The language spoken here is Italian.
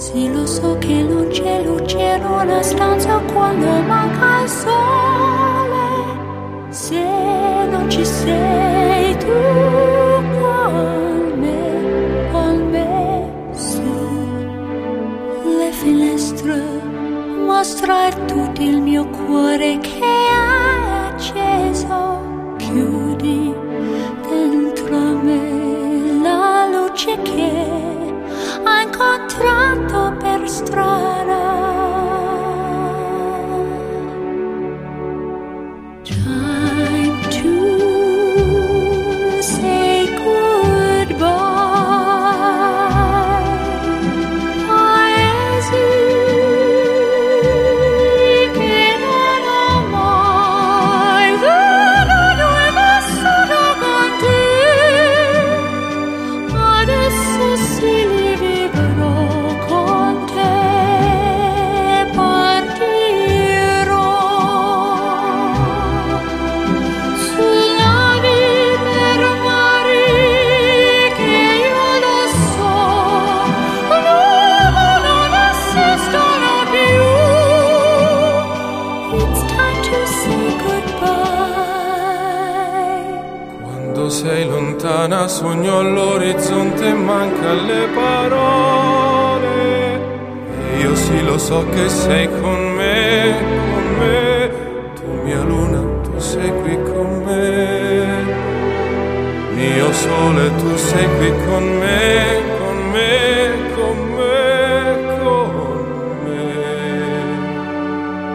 Sì, lo so che non c'è luce in una stanza quando manca il sole. Se non ci sei tu con me, su le finestre mostrar tutto il mio cuore che è acceso. Chiudi dentro me la luce che ha incontrato per strada. Time to say goodbye. Paesi che non ho mai venuto e vissuto con te. Adesso sì li vivrò con te. Partirò sulla per mari che io lo so l'uomo non esistono più. It's time to say goodbye. Quando sei lontana sogno all'orizzonte e manca le parole. E io sì lo so che sei con me, con me. Tu mia luna, tu sei qui con me. Mio sole, tu sei qui con me, con me.